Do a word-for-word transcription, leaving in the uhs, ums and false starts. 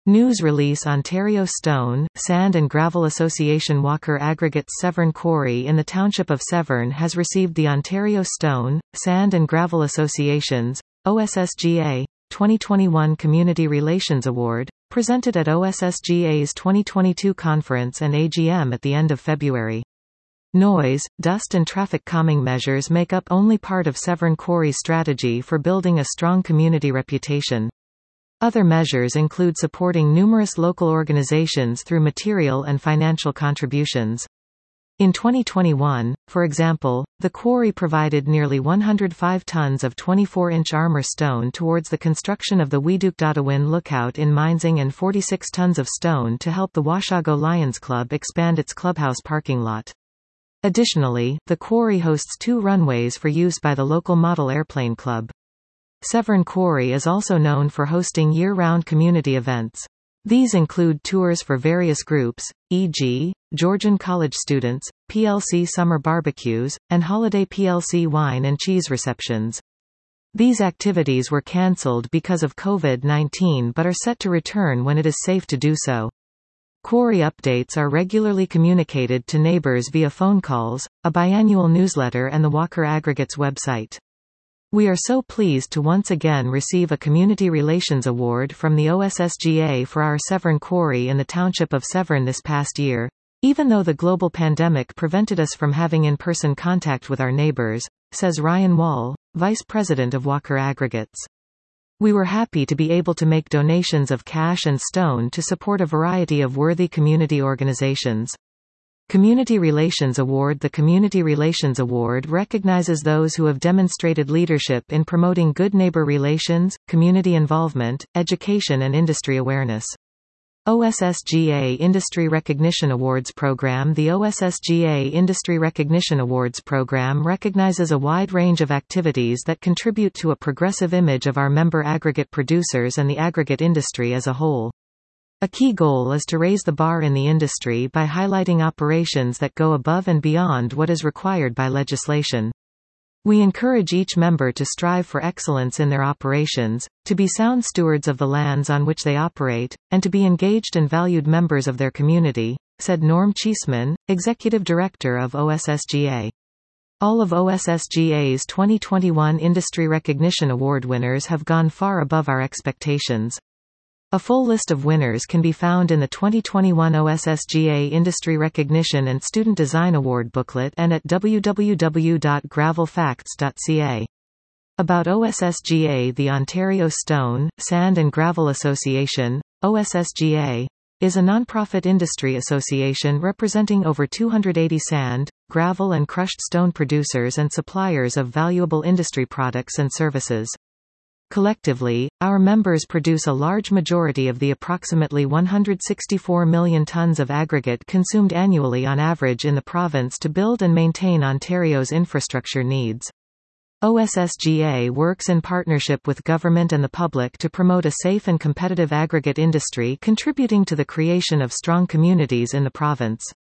News release Ontario Stone, Sand and Gravel Association Walker Aggregates Severn Quarry in the township of Severn has received the Ontario Stone, Sand and Gravel Association's, O S S G A, twenty twenty-one Community Relations Award, presented at O S S G A's twenty twenty-two conference and A G M at the end of February. Noise, dust and traffic calming measures make up only part of Severn Quarry's strategy for building a strong community reputation. Other measures include supporting numerous local organizations through material and financial contributions. In twenty twenty-one, for example, the quarry provided nearly one hundred five tons of twenty-four inch armor stone towards the construction of the Weeduchdottawin Lookout in Minesing and forty-six tons of stone to help the Washago Lions Club expand its clubhouse parking lot. Additionally, the quarry hosts two runways for use by the local Model Airplane Club. Severn Quarry is also known for hosting year-round community events. These include tours for various groups, for example, Georgian college students, P L C summer barbecues, and holiday P L C wine and cheese receptions. These activities were cancelled because of COVID nineteen but are set to return when it is safe to do so. Quarry updates are regularly communicated to neighbors via phone calls, a biannual newsletter and the Walker Aggregates website. We are so pleased to once again receive a Community Relations Award from the O S S G A for our Severn Quarry in the township of Severn this past year, even though the global pandemic prevented us from having in-person contact with our neighbors, says Ryan Wall, Vice President of Walker Aggregates. We were happy to be able to make donations of cash and stone to support a variety of worthy community organizations. Community Relations Award The Community Relations Award recognizes those who have demonstrated leadership in promoting good neighbor relations, community involvement, education and industry awareness. O S S G A Industry Recognition Awards Program The O S S G A Industry Recognition Awards Program recognizes a wide range of activities that contribute to a progressive image of our member aggregate producers and the aggregate industry as a whole. A key goal is to raise the bar in the industry by highlighting operations that go above and beyond what is required by legislation. We encourage each member to strive for excellence in their operations, to be sound stewards of the lands on which they operate, and to be engaged and valued members of their community, said Norm Cheeseman, Executive Director of O S S G A. All of O S S G A's twenty twenty-one Industry Recognition Award winners have gone far above our expectations. A full list of winners can be found in the twenty twenty-one O S S G A Industry Recognition and Student Design Award booklet and at w w w dot gravel facts dot c a. About O S S G A The Ontario Stone, Sand and Gravel Association, O S S G A, is a nonprofit industry association representing over two hundred eighty sand, gravel and crushed stone producers and suppliers of valuable industry products and services. Collectively, our members produce a large majority of the approximately one hundred sixty-four million tons of aggregate consumed annually on average in the province to build and maintain Ontario's infrastructure needs. O S S G A works in partnership with government and the public to promote a safe and competitive aggregate industry contributing to the creation of strong communities in the province.